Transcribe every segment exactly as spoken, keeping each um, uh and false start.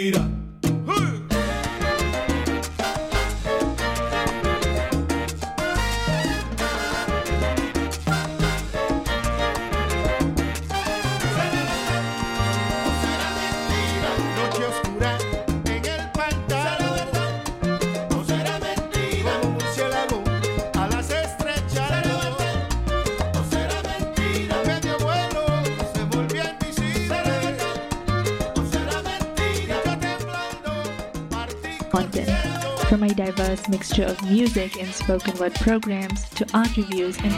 From a diverse mixture of music and spoken word programs to art reviews and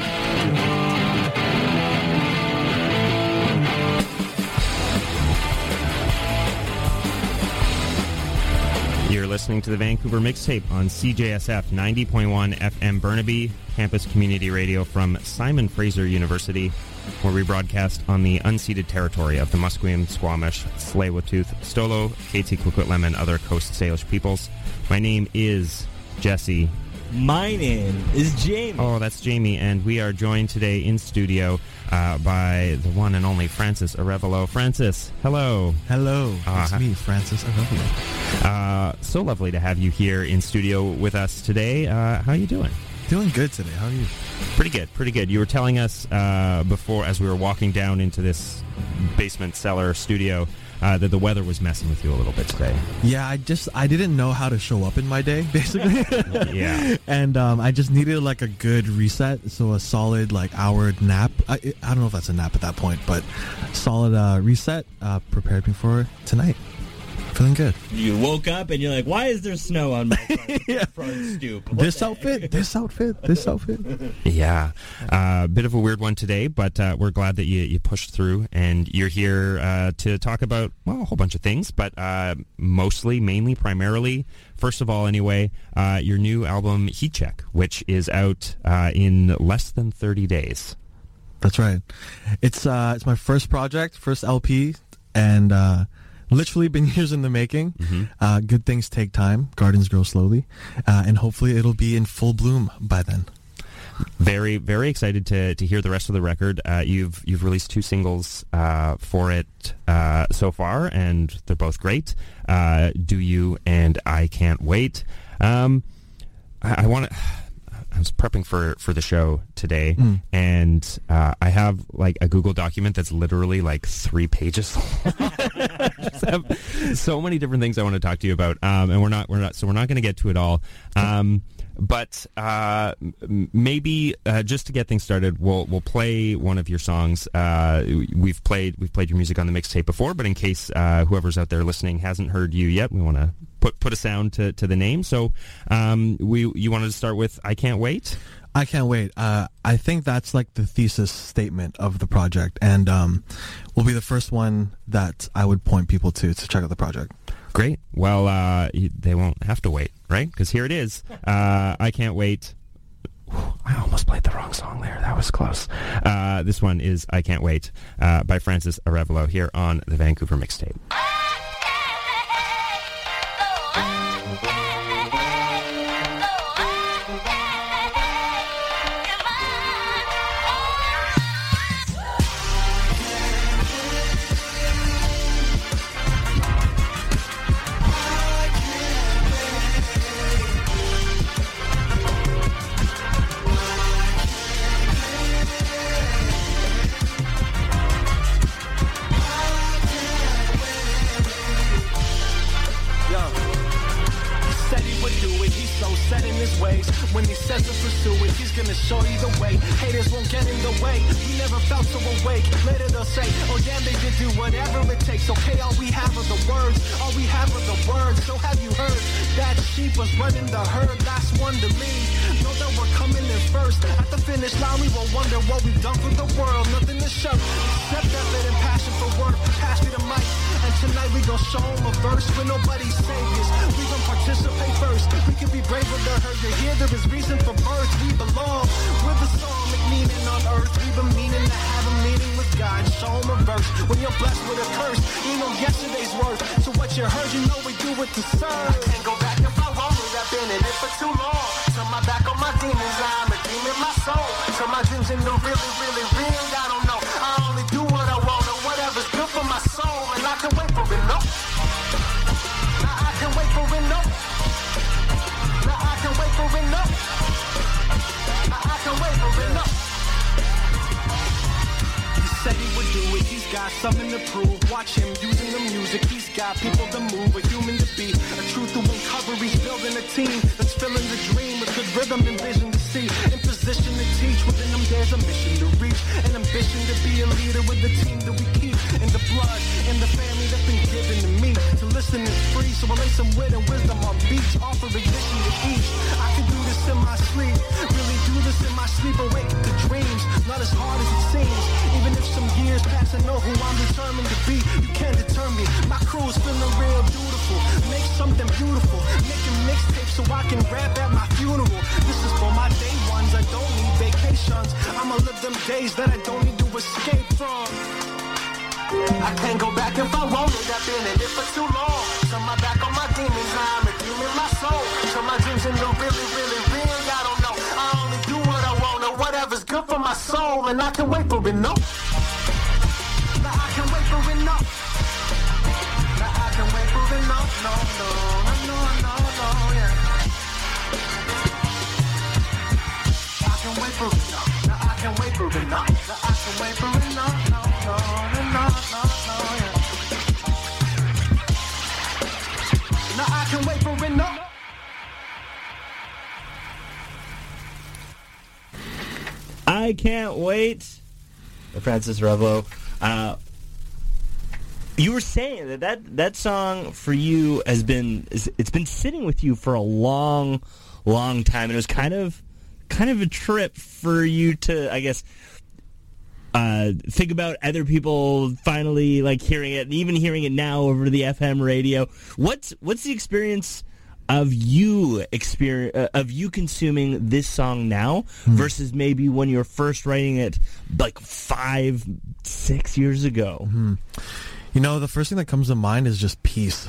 You're listening to the Vancouver Mixtape on C J S F ninety point one F M Burnaby, campus community radio from Simon Fraser University, where we broadcast on the unceded territory of the Musqueam, Squamish, Tsleil-Waututh, Stolo, Métis, Coquitlam, and other Coast Salish peoples. My name is Jesse. My name is Jamie. Oh, that's Jamie, and we are joined today in studio uh, by the one and only Francis Arevalo. Francis, hello. Hello. Uh, it's me, Francis Arevalo. Uh, so lovely to have you here in studio with us today. Uh, how are you doing? Doing good today. How are you? Pretty good, pretty good. You were telling us uh, before, as we were walking down into this basement cellar studio, uh, that the weather was messing with you a little bit today. Yeah, I just, I didn't know how to show up in my day, basically. Yeah. And um, I just needed like a good reset, so a solid like hour nap. I, I don't know if that's a nap at that point, but solid uh, reset uh, prepared me for tonight. Feeling good. You woke up and you're like, why is there snow on my front, yeah. front stoop? What This outfit, this outfit, this outfit. Yeah. A uh, bit of a weird one today, but uh, we're glad that you, you pushed through and you're here uh, to talk about, well, a whole bunch of things, but uh, mostly, mainly, primarily, first of all, anyway, uh, your new album, Heat Check, which is out uh, in less than thirty days. That's right. It's uh, it's my first project, first L P, and uh, literally been years in the making. Mm-hmm. Uh, good things take time. Gardens grow slowly. Uh, and hopefully it'll be in full bloom by then. Very, very excited to, to hear the rest of the record. Uh, you've you've released two singles uh, for it uh, so far, and they're both great. Uh, Do You and I Can't Wait. Um, I, I want to... I was prepping for, for the show today, mm. and uh, I have like a Google document that's literally like three pages long. I just have so many different things I want to talk to you about, um, and we're not we're not so we're not going to get to it all. Um, but uh, m- maybe uh, just to get things started, we'll we'll play one of your songs. Uh, we've played we've played your music on the mixtape before, but in case uh, whoever's out there listening hasn't heard you yet, we want to put put a sound to, to the name. So um, we you wanted to start with I Can't Wait? I Can't Wait. Uh, I think that's like the thesis statement of the project, and um, will be the first one that I would point people to to check out the project. Great. Well, uh, they won't have to wait, right? Because here it is. Uh, I Can't Wait. I almost played the wrong song there. That was close. Uh, this one is I Can't Wait uh, by Francis Arevalo here on the Vancouver Mixtape. When he says to pursue it, he's gonna show you the way. Haters won't get in the way. We never felt so awake. Later they'll say, oh damn, they did do whatever it takes. Okay, all we have are the words. All we have are the words. So have you heard? That sheep was running the herd. Last one to leave. Know that we're coming in first. At the finish line, we will wonder what we've done for the world. Nothing to show. Except effort and passion for work. Pass me the mic. And tonight we gon' show them a verse when nobody's saviors. We gon' participate first. We can be brave with the hurt. You're here, there is reason for birth. We belong with the song, make meaning on earth. We've been meaning to have a meeting with God. Show them a verse. When you're blessed with a curse, you know yesterday's worth. So what you heard, you know we do it to serve. I can't go back if I want it. I've been in it for too long. Turn my back on my demons. I'm redeeming my soul. Turn my dreams into really, really real. I don't know. I only do what I want or whatever's good for my soul. And I can wait for it, no? do it. He's got something to prove. Watch him using the music. He's got people to move, a human to be, a truth to uncover. He's building a team that's filling the dream with good rhythm and vision to see. In position to teach, within them there's a mission to reach, an ambition to be a leader with the team that we keep. In the blood, in the family that's been given to me. To listen is free, so I lay some wit and wisdom on beats. Offer ignition to each. I can do this in my sleep, really do this in my sleep. Awake to dreams, not as hard as it seems. Even if some years pass, I know who I'm determined to be. You can't deter me. My crew is feeling real beautiful. Make something beautiful. Making mixtapes so I can rap at my funeral. This is for my day ones. I don't need vacations. I'ma live them days that I don't need to escape from. I can't go back if I want it. I've been in it for too long. Turn my back on my demons. Now I'm redeeming my soul. Turn my dreams into really, really real. I don't know. I only do what I want or whatever's good for my soul. And I can wait for it, no. Now I can wait for it, no. Now I can wait for it, no, no, no, no, no, no, yeah. I can wait for it, no. Now I can wait for it, no. Now I can wait for it, no, no, no, no, no, no, yeah. Now I can wait for it, no. I can't wait. Francis Revo. Uh, you were saying that, that that song for you has been it's been sitting with you for a long, long time, and it was kind of kind of a trip for you to, I guess, uh, think about other people finally like hearing it, and even hearing it now over the F M radio. What's what's the experience of you experience uh, of you consuming this song now mm. versus maybe when you were first writing it like five, six years ago? Mm-hmm. You know, the first thing that comes to mind is just peace,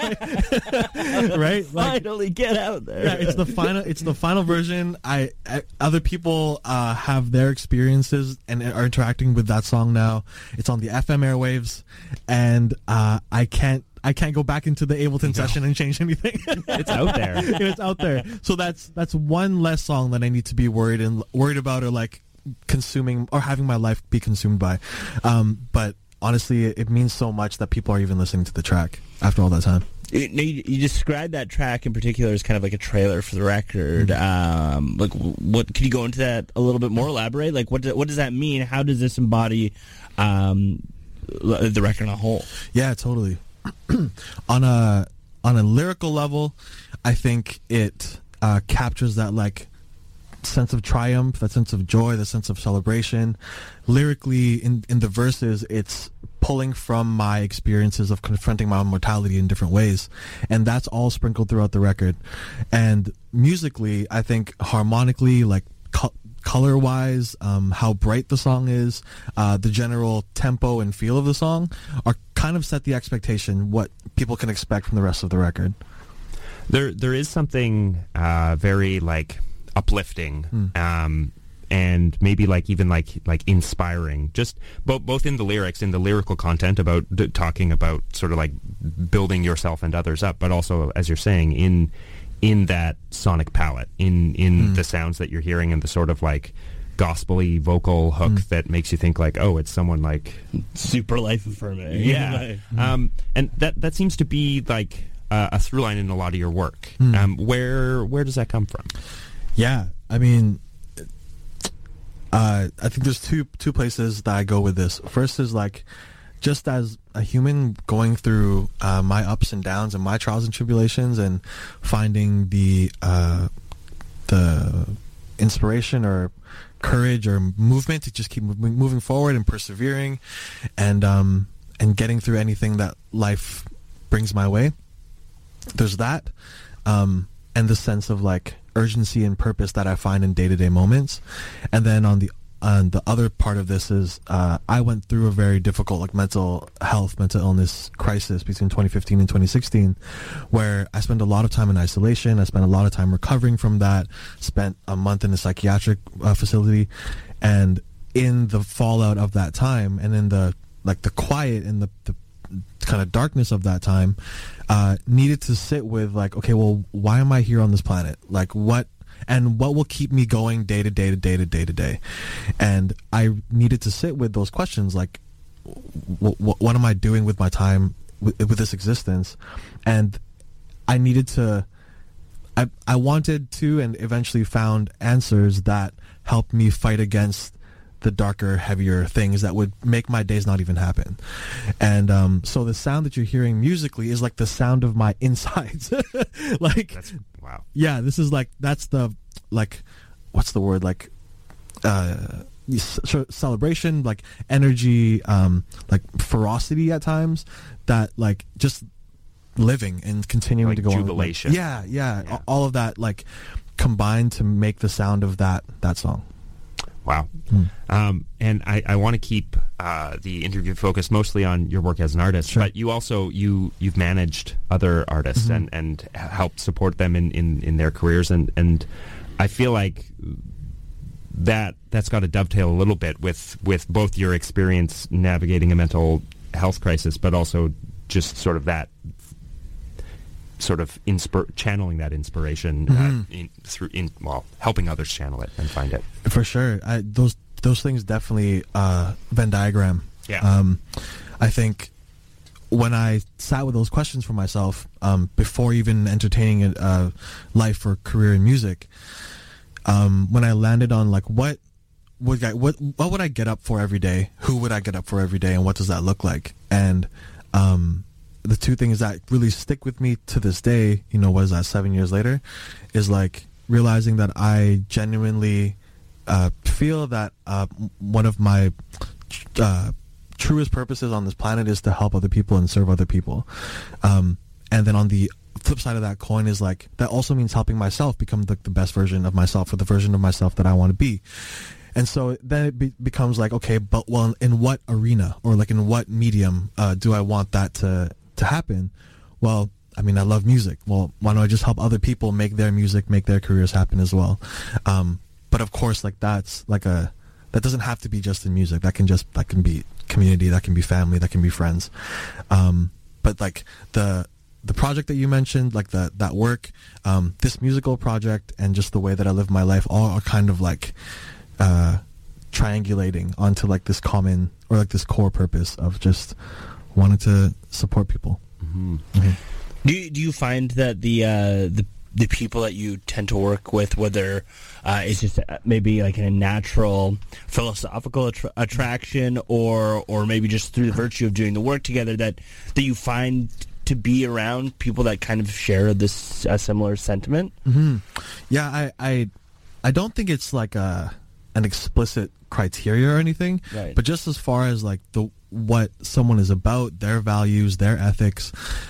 right? Finally, like, get out there. Yeah, it's the final. It's the final version. I, I other people uh, have their experiences and are interacting with that song now. It's on the F M airwaves, and uh, I can't. I can't go back into the Ableton no. session and change anything. It's out there. It's out there. So that's that's one less song that I need to be worried and worried about, or like consuming, or having my life be consumed by. Um, but honestly, it, it means so much that people are even listening to the track after all that time. You, you described that track in particular as kind of like a trailer for the record. Mm-hmm. Um, like, what could you go into that a little bit more? Elaborate. Like, what do, what does that mean? How does this embody um, the record on a whole? Yeah, totally. on a on a lyrical level, I think it uh, captures that like sense of triumph, that sense of joy, the sense of celebration. Lyrically, in in the verses, it's pulling from my experiences of confronting my own mortality in different ways, and that's all sprinkled throughout the record. And musically, I think harmonically, like co- color-wise, um, how bright the song is, uh, the general tempo and feel of the song are kind of set the expectation what people can expect from the rest of the record. There, there is something uh, very like uplifting, mm. um, and maybe like even like like inspiring. Just both both in the lyrics, in the lyrical content about d- talking about sort of like building yourself and others up, but also, as you're saying, in in that sonic palette, in in mm. the sounds that you're hearing, and the sort of like gospel-y vocal hook mm. that makes you think like, oh, it's someone like super life affirming. Yeah, mm. um, and that that seems to be like uh, a through line in a lot of your work. Mm. Um, where where does that come from? Yeah, I mean, uh, I think there's two two places that I go with this. First is like, just as a human going through uh, my ups and downs and my trials and tribulations, and finding the uh, the inspiration or courage or movement to just keep moving, moving forward and persevering, and um, and getting through anything that life brings my way. There's that, um, and the sense of like urgency and purpose that I find in day-to-day moments. And then on the on the other part of this is uh, I went through a very difficult like mental health, mental illness crisis between twenty fifteen and twenty sixteen, where I spent a lot of time in isolation. I spent a lot of time recovering from that, spent a month in a psychiatric uh, facility, and in the fallout of that time, and in the like the quiet and the, the kind of darkness of that time, uh, needed to sit with like, okay, well, why am I here on this planet? Like, what, and what will keep me going day to day to day to day to day? And I needed to sit with those questions, like, w- w- what am I doing with my time with, with this existence? And I needed to, I, I wanted to and eventually found answers that helped me fight against the darker, heavier things that would make my days not even happen. And um, so the sound that you're hearing musically is like the sound of my insides. like, That's, wow. yeah, this is like, that's the, like, what's the word? Like, uh, c- celebration, like energy, um, like ferocity at times that like just living and continuing Like to go jubilation. on. Yeah, yeah, Yeah. all of that like combined to make the sound of that, that song. Wow. Hmm. Um, and I, I want to keep uh, the interview focused mostly on your work as an artist, Sure. but you also, you, you've managed other artists Mhm. and, and helped support them in, in, in their careers. And, and I feel like that, that's got to dovetail a little bit with, with both your experience navigating a mental health crisis, but also just sort of that sort of inspir- channeling that inspiration uh, Mhm. in, through in well helping others channel it and find it. For sure. I, those those things definitely uh, Venn diagram. Yeah. Um, I think when I sat with those questions for myself um, before even entertaining a uh, life or career in music, um, when I landed on like what would I what what would I get up for every day? Who would I get up for every day? And what does that look like? And um, the two things that really stick with me to this day, you know, what is that, seven years later, is like realizing that I genuinely uh, feel that uh, one of my uh, truest purposes on this planet is to help other people and serve other people. Um, and then on the flip side of that coin is like, that also means helping myself become the, the best version of myself, or the version of myself that I want to be. And so then it be- becomes like, okay, but well, in what arena or like in what medium uh, do I want that to to happen? Well, I mean, I love music. Well, why don't I just help other people make their music, make their careers happen as well? Um, but of course, like that's like a, that doesn't have to be just in music. That can just, that can be community, that can be family, that can be friends. Um, but like the, the project that you mentioned, like the, that work, um, this musical project and just the way that I live my life all are kind of like, uh, triangulating onto like this common or like this core purpose of just wanting to support people. Mm-hmm. Mm-hmm. Do you, do you find that the uh, the the people that you tend to work with, whether uh, it's just uh, maybe like in a natural philosophical attra- attraction, or or maybe just through the virtue of doing the work together, that that you find to be around people that kind of share this uh, similar sentiment? Mm-hmm. Yeah, I, I I don't think it's like a an explicit criteria or anything, Right. but just as far as like the what someone is about, their values, their ethics,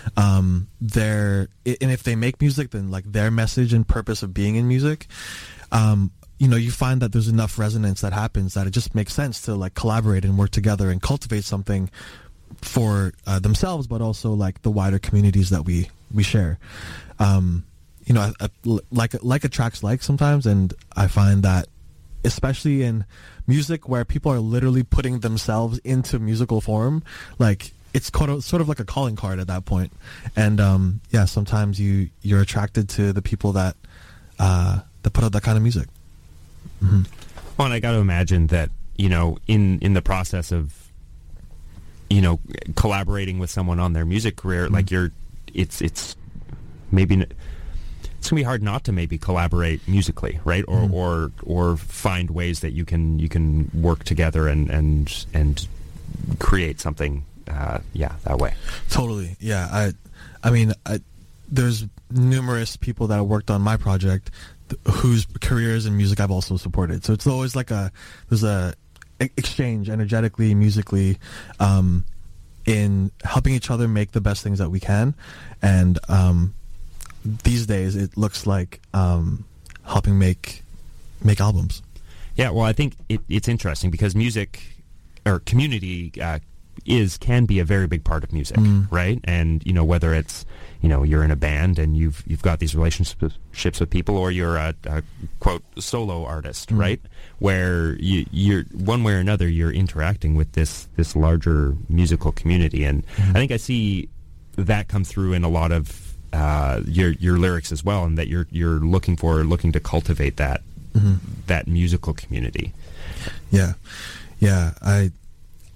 um, their and if they make music, then like their message and purpose of being in music, um, you know, you find that there's enough resonance that happens that it just makes sense to like collaborate and work together and cultivate something for uh, themselves, but also like the wider communities that we we share. Um, you know, I, I, like like attracts like sometimes, and I find that especially in music where people are literally putting themselves into musical form, like it's sort of, sort of like a calling card at that point. And um, yeah, sometimes you you're attracted to the people that uh, that put out that kind of music. Mm-hmm. Well, and I got to imagine that, you know, in in the process of, you know, collaborating with someone on their music career, Mm-hmm. like you're, it's it's maybe. N- It's gonna be hard not to maybe collaborate musically, right? Or Mm. or or find ways that you can you can work together and and and create something. Uh, yeah, that way. Totally. Yeah. I, I mean, I, there's numerous people that have worked on my project th- whose careers in music I've also supported. So it's always like a, there's a e- exchange energetically, musically, um, in helping each other make the best things that we can. And, um, these days it looks like, um, helping make, make albums. Yeah, well, I think it, it's interesting because music or community uh, is can be a very big part of music, Mm. right? And you know, whether it's, you know, you're in a band and you've you've got these relationships with people, or you're a, a quote solo artist, Mm. right? Where you, you're one way or another you're interacting with this this larger musical community, and Mm. I think I see that come through in a lot of uh, your your lyrics as well, and that you're you're looking for looking to cultivate that Mm-hmm. that musical community. Yeah. Yeah. I,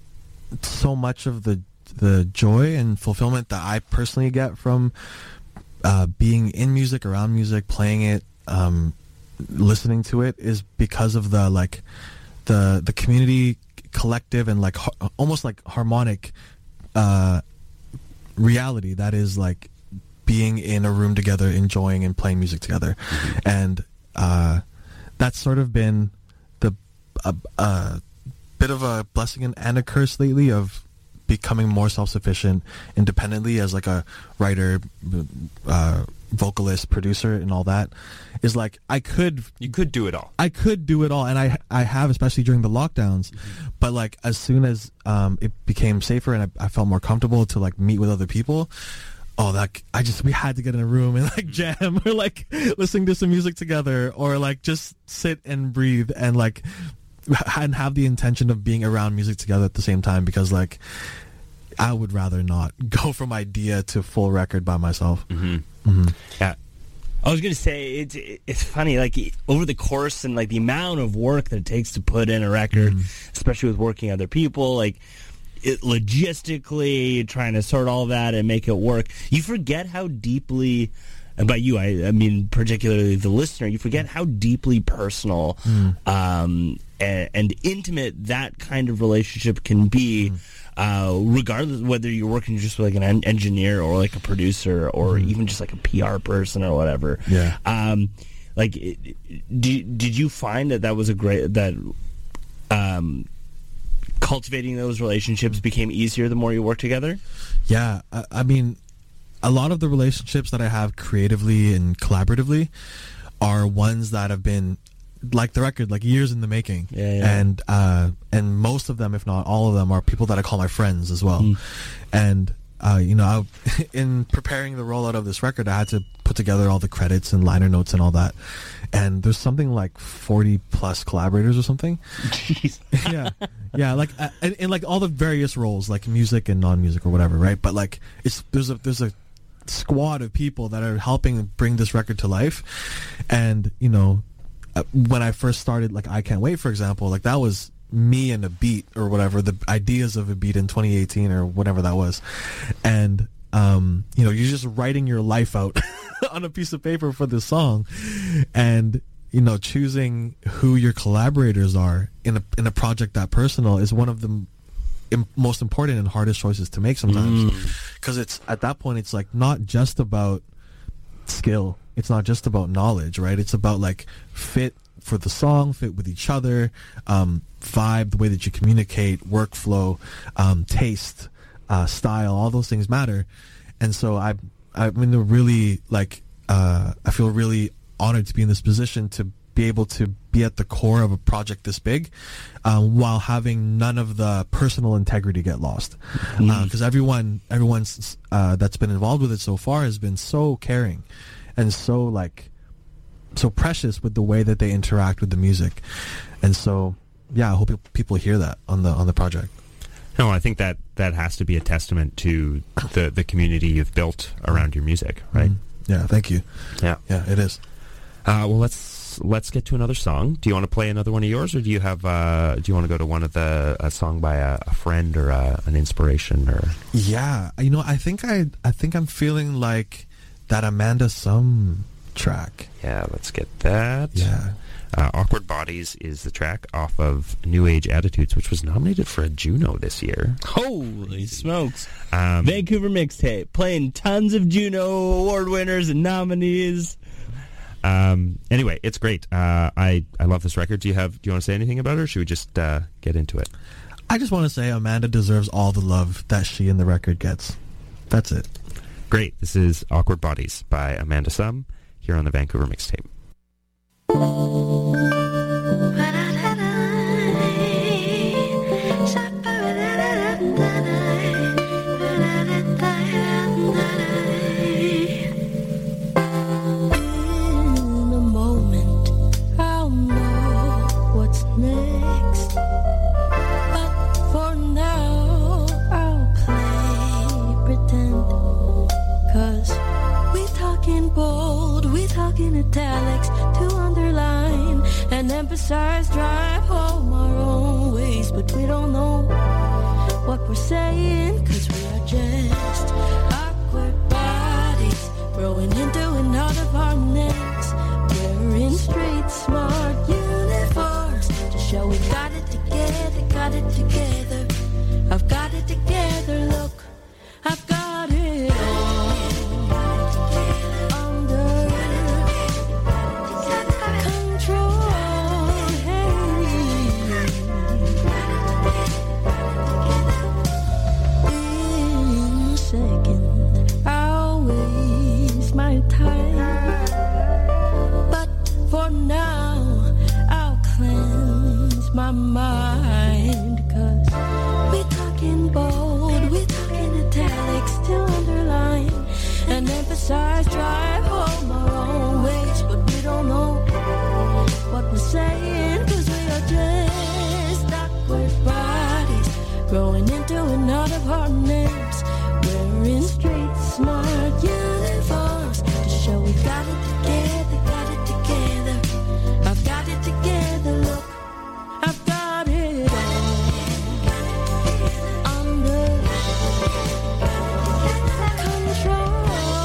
so much of the the joy and fulfillment that I personally get from uh, being in music, around music, playing it, um, listening to it is because of the like the the community, collective, and like ha- almost like harmonic uh, reality that is like being in a room together, enjoying and playing music together. Mm-hmm. And uh, that's sort of been the a, a bit of a blessing and a curse lately of becoming more self-sufficient independently as like a writer, uh, vocalist, producer, and all that. Is like I could you could do it all. I could do it all, and I I have, especially during the lockdowns. Mm-hmm. But like as soon as um, it became safer and I, I felt more comfortable to like meet with other people, oh, that I just we had to get in a room and like jam or like listening to some music together or like just sit and breathe and like and have the intention of being around music together at the same time, because like I would rather not go from idea to full record by myself. Mm-hmm. Mm-hmm. Yeah. I was going to say, it's it's funny, like, over the course and, like, the amount of work that it takes to put in a record, mm-hmm. especially with working other people, like, it logistically, trying to sort all that and make it work, you forget how deeply, and by you, I, I mean particularly the listener, you forget how deeply personal mm. um, and, and intimate that kind of relationship can be, mm. Uh, regardless of whether you're working just with like an en- engineer or like a producer or mm. even just like a P R person or whatever. Yeah. Um, like, it, did did you find that that was a great that um, cultivating those relationships became easier the more you work together? Yeah, I, I mean, a lot of the relationships that I have creatively and collaboratively are ones that have been, like the record, like years in the making. Yeah, yeah. And uh, and most of them, if not all of them, are people that I call my friends as well. Mm. And uh, you know, I, in preparing the rollout of this record, I had to put together all the credits and liner notes and all that. And there's something like forty plus collaborators or something. Jeez. yeah, yeah, like uh, in, in like all the various roles, like music and non-music or whatever, right? But like it's there's a there's a squad of people that are helping bring this record to life, and you know. When I first started, like I Can't Wait, for example, like that was me and a beat or whatever, the ideas of a beat in twenty eighteen or whatever that was. And, um, you know, you're just writing your life out on a piece of paper for this song. And, you know, choosing who your collaborators are in a, in a project that personal is one of the m- most important and hardest choices to make sometimes. Because mm. it's, at that point, it's like not just about skill. It's not just about knowledge, right? It's about like fit for the song, fit with each other, um, vibe, the way that you communicate, workflow, um, taste, uh, style, all those things matter. And so I, I'm in a really like, uh, I feel really honored to be in this position to be able to be at the core of a project this big, um, while having none of the personal integrity get lost. Because mm. uh, everyone, everyone's uh, that's been involved with it so far has been so caring. And so like, so precious with the way that they interact with the music, and so yeah, I hope people hear that on the on the project. No, I think that that has to be a testament to the the community you've built around your music, right? Mm-hmm. Yeah, thank you. Yeah, yeah, it is. Uh, well, let's let's get to another song. Do you want to play another one of yours, or do you have uh, do you want to go to one of the a song by a, a friend or a, an inspiration or? Yeah, you know, I think I I think I'm feeling like that Amanda Sum track. Yeah, let's get that. Yeah. Uh, Awkward Bodies is the track off of New Age Attitudes, which was nominated for a Juno this year. Holy smokes. Um, Vancouver Mixtape, playing tons of Juno Award winners and nominees. Um, anyway, it's great. Uh, I, I love this record. Do you have? Do you want to say anything about it, or should we just uh, get into it? I just want to say Amanda deserves all the love that she and the record gets. That's it. Great. This is Awkward Bodies by Amanda Sum here on the Vancouver Mixtape. Italics to underline and emphasize, drive home our own ways, but we don't know what we're saying, cause we are just awkward bodies growing into and out of our names. We're in street smart uniforms to show we got it together, got it together. I've got it together, look, I've got it all under control. In a second, I'll waste my time, but for now, I'll cleanse my mind, cause we talking bold, we talking italics to underline and emphasize, drive home our own ways, but we don't know what we're saying, cause we are just awkward bodies growing into and out of our names. We're in street smart uniforms to show we got it together, got it together. I've got it together, look, I've got it all under control.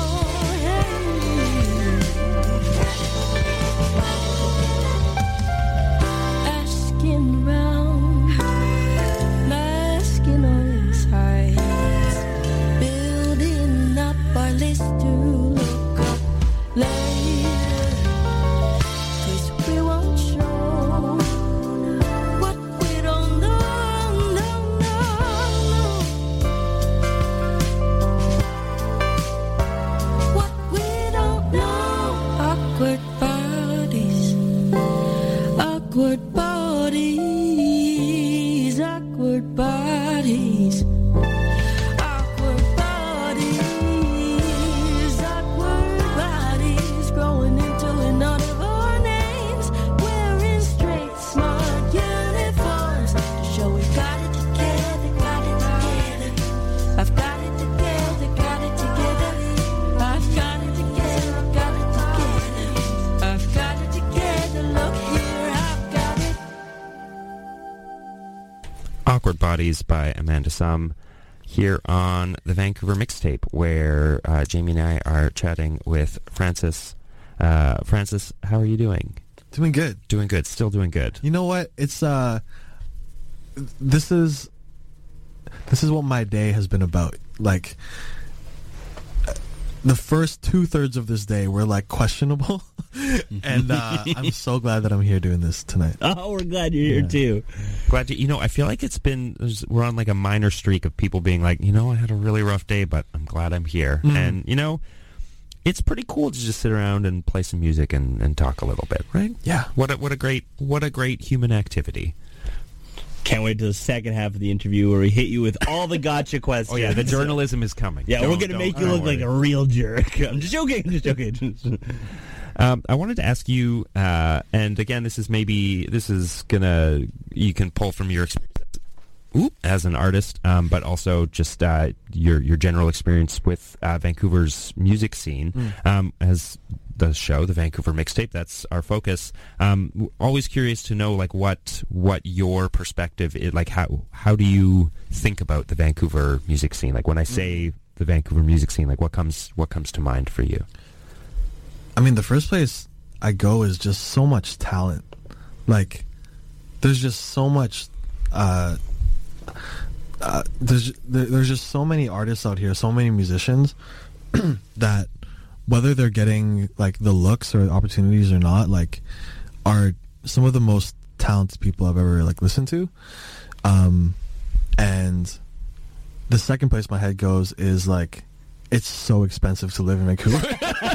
Asking round, masking our sides, building up our list to look up later, cause we won't show what we don't know, no, no, no. What we don't know. Awkward bodies, awkward bodies, awkward bodies. Awkward bodies, awkward bodies, growing into and out of our names. Wearing straight, smart uniforms to show we got it together, got it together. I've got it together, got it together. I've got it together, got it together. I've got it together, look here, I've got it. Awkward Bodies by Amanda Sum here on the Vancouver Mixtape, where uh, Jamie and I are chatting with Francis. Uh, Francis, how are you doing? Doing good. Doing good. Still doing good. You know what? It's uh, this is this is what my day has been about. Like, uh, the first two thirds of this day were like questionable, and uh, I'm so glad that I'm here doing this tonight. Oh, we're glad you're here Yeah. too. Glad to, you know, I feel like it's been, there's- we're on like a minor streak of people being like, you know, I had a really rough day, but I'm glad I'm here. Mm. And, you know, it's pretty cool to just sit around and play some music and, and talk a little bit, right? Yeah. What a, what a great, what a great human activity. Can't wait till the second half of the interview where we hit you with all the gotcha questions. Oh yeah, the journalism is coming. Yeah, we're Don't- going to don't- make you don't look like worry. a real jerk. I'm just joking. I'm just joking. Um, I wanted to ask you, uh, and again, this is maybe, this is gonna, you can pull from your experience ooh, as an artist, um, but also just uh, your your general experience with uh, Vancouver's music scene. Mm. Um, as the show, the Vancouver Mixtape, that's our focus. Um, w- always curious to know, like, what what your perspective is, like, how how do you think about the Vancouver music scene? Like, when I say the Vancouver music scene, like, what comes what comes to mind for you? I mean, the first place I go is just so much talent. Like, there's just so much. Uh, uh, there's there, there's just so many artists out here, so many musicians that whether they're getting like the looks or opportunities or not, like, are some of the most talented people I've ever like listened to. Um, and the second place my head goes is like, it's so expensive to live in Vancouver.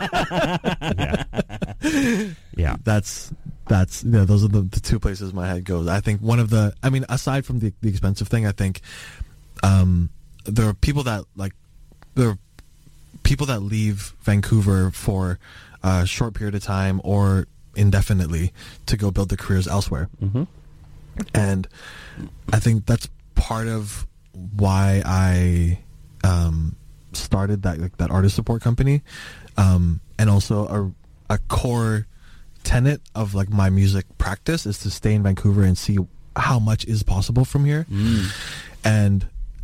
yeah. yeah. That's that's yeah. Those are the, the two places my head goes. I think one of the. I mean, aside from the the expensive thing, I think um, there are people that like there are people that leave Vancouver for a short period of time or indefinitely to go build their careers elsewhere. Mm-hmm. And I think that's part of why I um, started that like, that artist support company, um, and also a, a core tenet of like my music practice is to stay in Vancouver and see how much is possible from here. Mm. And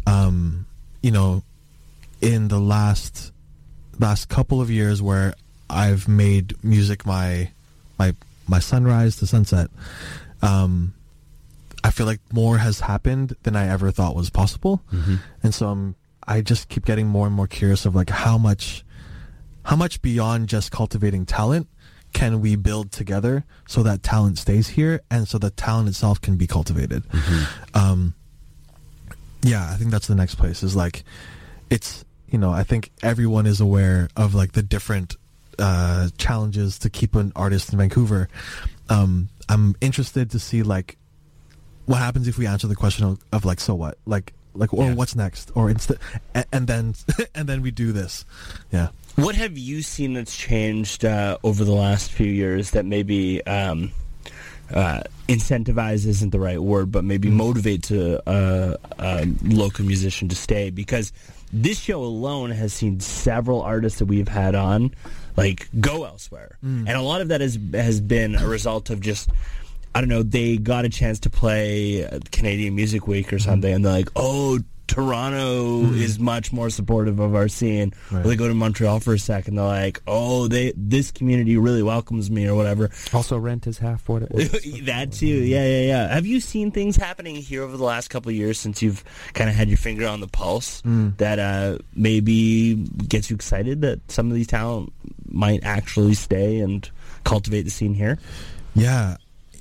um, you know, in the last last couple of years where I've made music my my my sunrise to sunset, um, I feel like more has happened than I ever thought was possible, Mm-hmm. and so I'm I just keep getting more and more curious of like how much how much beyond just cultivating talent can we build together so that talent stays here and so that talent itself can be cultivated. Mm-hmm. Um, yeah, I think that's the next place is like, it's, you know, I think everyone is aware of like the different uh, challenges to keep an artist in Vancouver. Um, I'm interested to see like what happens if we answer the question of, of like, so what? Like, like, or Yeah. what's next? Or instead, and, and then, and then we do this. Yeah. What have you seen that's changed uh, over the last few years that maybe um, uh, incentivize isn't the right word, but maybe motivates a, a, a local musician to stay? Because this show alone has seen several artists that we've had on like go elsewhere, and a lot of that has has been a result of just, I don't know, they got a chance to play Canadian Music Week or something, and they're like, oh, Toronto is much more supportive of our scene. Right. Or they go to Montreal for a second, they're like, oh, they this community really welcomes me or whatever. Also, rent is half what it was. That too, yeah, yeah, yeah. Have you seen things happening here over the last couple of years since you've kind of had your finger on the pulse that uh, maybe gets you excited that some of these talent might actually stay and cultivate the scene here? Yeah.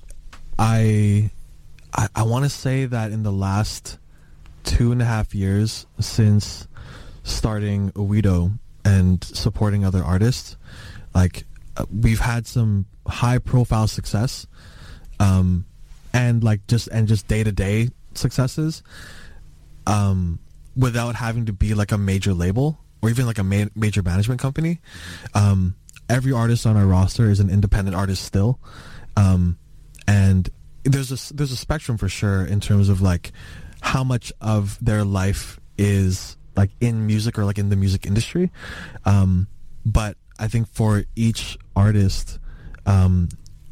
I I, I want to say that in the last two and a half years since starting Owedo and supporting other artists, like uh, we've had some high profile success, um, and like just and just day to day successes, um, without having to be like a major label or even like a ma- major management company. Um, every artist on our roster is an independent artist still, um, and there's a there's a spectrum for sure in terms of like how much of their life is like in music or like in the music industry. Um, but I think for each artist, um,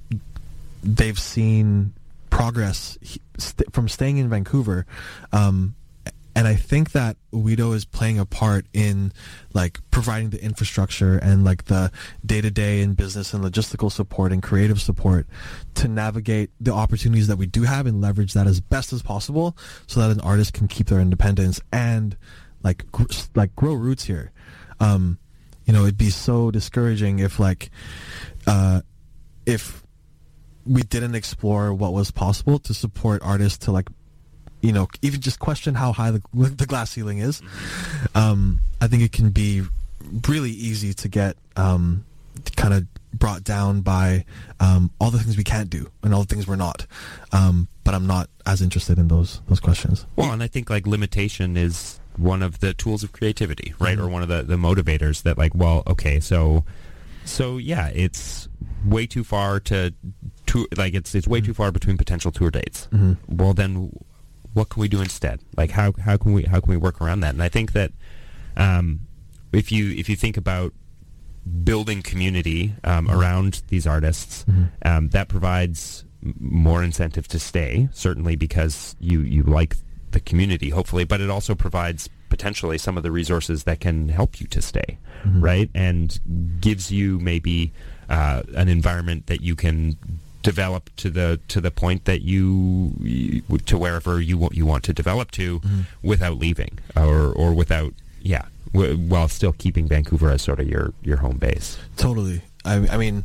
they've seen progress he, st- from staying in Vancouver. Um, and I think that Owedo is playing a part in like providing the infrastructure and like the day-to-day and business and logistical support and creative support to navigate the opportunities that we do have and leverage that as best as possible so that an artist can keep their independence and like gr- like grow roots here. Um, you know, it'd be so discouraging if like uh, if we didn't explore what was possible to support artists to like, you know, even just question how high the, the glass ceiling is. Um, I think it can be really easy to get um, kind of brought down by um, all the things we can't do and all the things we're not. Um, but I'm not as interested in those those questions. Well, and I think like limitation is one of the tools of creativity, right? Mm-hmm. Or one of the, the motivators that like, well, okay, so so yeah, it's way too far to, to like it's it's way Mm-hmm. too far between potential tour dates. Mm-hmm. Well, then what can we do instead? Like how how can we how can we work around that? And I think that um, if you if you think about building community um, around these artists, Mm-hmm. um, that provides m- more incentive to stay. Certainly because you you like the community, hopefully, but it also provides potentially some of the resources that can help you to stay, Mm-hmm. right? And gives you maybe uh, an environment that you can develop to the to the point that you, you to wherever you want you want to develop to, Mm-hmm. without leaving or or without yeah w- while still keeping Vancouver as sort of your your home base. Totally. I, I mean,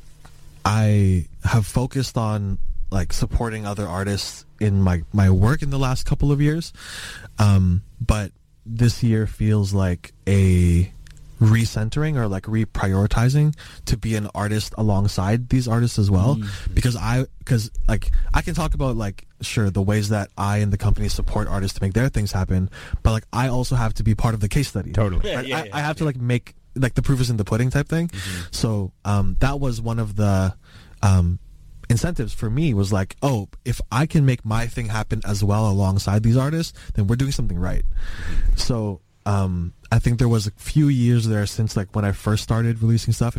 I have focused on like supporting other artists in my, my work in the last couple of years. Um, but this year feels like a recentering or like reprioritizing to be an artist alongside these artists as well. Mm-hmm. Because I, because like I can talk about like, sure, the ways that I and the company support artists to make their things happen, but like I also have to be part of the case study. Totally. Yeah, I, yeah, I, yeah, I have yeah. to like make like the proof is in the pudding type thing. Mm-hmm. So um, that was one of the um, incentives for me was like, oh, if I can make my thing happen as well alongside these artists, then we're doing something right. So um, I think there was a few years there since like when I first started releasing stuff.